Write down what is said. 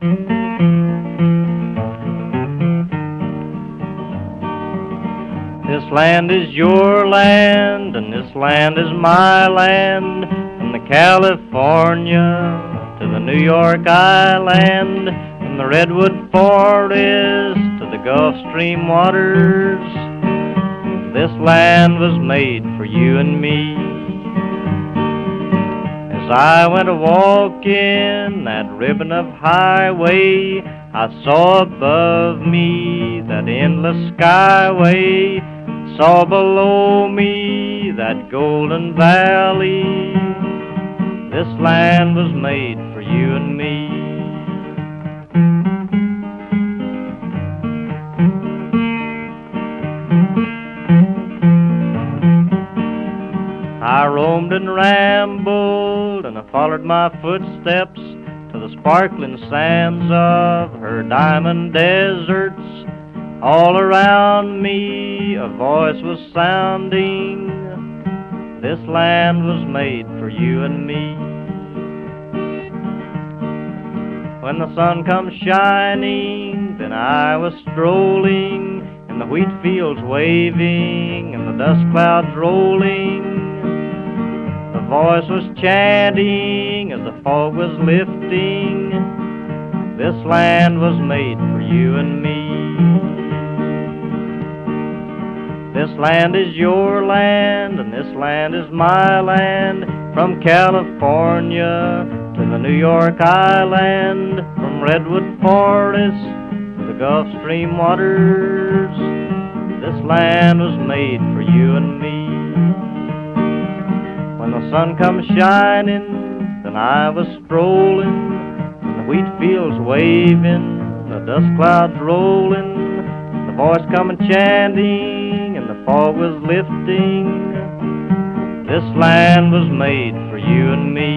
This land is your land, and this land is my land, from the California to the New York Island, from the Redwood Forest to the Gulf Stream waters. This land was made for you and me. As I went a-walking that ribbon of highway, I saw above me that endless skyway, saw below me that golden valley. This land was made for you and me. I roamed and rambled, and I followed my footsteps to the sparkling sands of her diamond deserts. All around me a voice was sounding, this land was made for you and me. When the sun comes shining, then I was strolling in the wheat fields waving and the dust clouds rolling. The voice was chanting as the fog was lifting, this land was made for you and me. This land is your land, and this land is my land, from California to the New York Island, from Redwood Forest to the Gulf Stream waters. This land was made for you and me. When the sun comes shining, then I was strolling in the wheat fields waving, the dust clouds rolling, the voice coming chanting, and the fog was lifting. This land was made for you and me.